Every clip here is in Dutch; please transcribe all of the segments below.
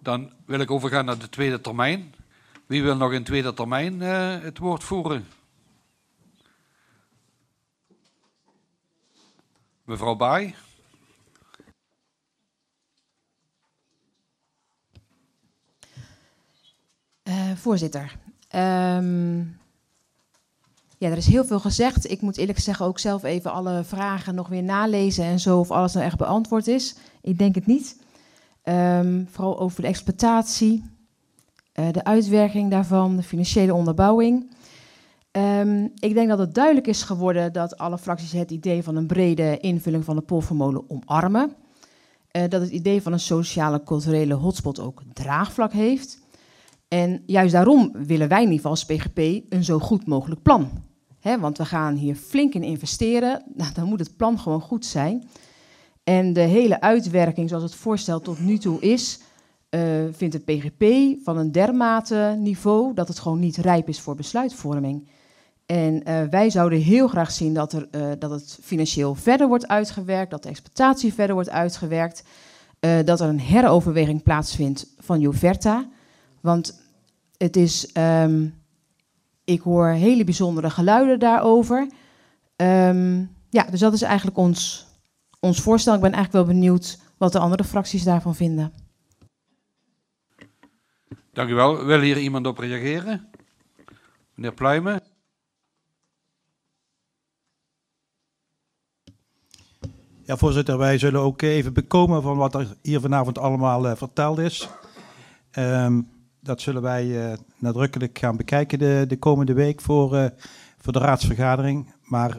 Dan wil ik overgaan naar de tweede termijn. Wie wil nog in tweede termijn het woord voeren? Mevrouw Baai. Voorzitter. Ja, er is heel veel gezegd. Ik moet eerlijk zeggen ook zelf even alle vragen nog weer nalezen en zo, of alles nou echt beantwoord is. Ik denk het niet. Vooral over de exploitatie, de uitwerking daarvan, de financiële onderbouwing. Ik denk dat het duidelijk is geworden dat alle fracties het idee van een brede invulling van de Poldermolen omarmen. Dat het idee van een sociale culturele hotspot ook draagvlak heeft. En juist daarom willen wij in ieder geval als PGP een zo goed mogelijk plan. Want we gaan hier flink in investeren. Nou, dan moet het plan gewoon goed zijn. En de hele uitwerking zoals het voorstel tot nu toe is, vindt het PGP van een dermate niveau dat het gewoon niet rijp is voor besluitvorming. En wij zouden heel graag zien dat het financieel verder wordt uitgewerkt, dat de exploitatie verder wordt uitgewerkt, dat er een heroverweging plaatsvindt van Joverta. Want het is, ik hoor hele bijzondere geluiden daarover. Ja, dus dat is eigenlijk ons voorstel. Ik ben eigenlijk wel benieuwd wat de andere fracties daarvan vinden. Dank u wel. Wil hier iemand op reageren? Meneer Pluijmen. Ja, voorzitter, wij zullen ook even bekomen van wat er hier vanavond allemaal verteld is. Dat zullen wij nadrukkelijk gaan bekijken de komende week voor de raadsvergadering. Maar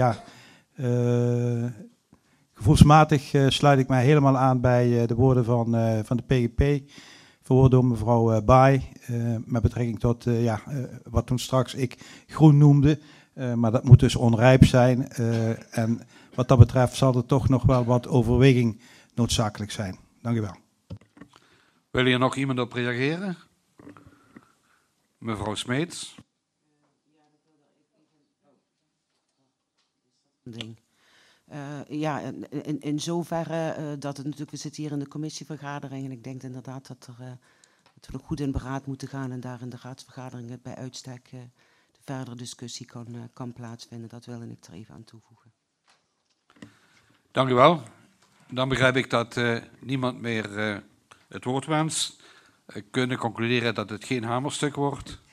gevoelsmatig sluit ik mij helemaal aan bij de woorden van de PGP. Verwoord door mevrouw Baai. Met betrekking tot wat toen straks ik groen noemde. Maar dat moet dus onrijp zijn. En wat dat betreft zal er toch nog wel wat overweging noodzakelijk zijn. Dank u wel. Wil hier nog iemand op reageren? Mevrouw Smeets. In zoverre dat het natuurlijk, we zitten hier in de commissievergadering en ik denk inderdaad dat we nog goed in beraad moeten gaan en daar in de raadsvergadering bij uitstek de verdere discussie kan plaatsvinden. Dat wil ik er even aan toevoegen. Dank u wel. Dan begrijp ik dat niemand meer het woord wenst. We kunnen concluderen dat het geen hamerstuk wordt.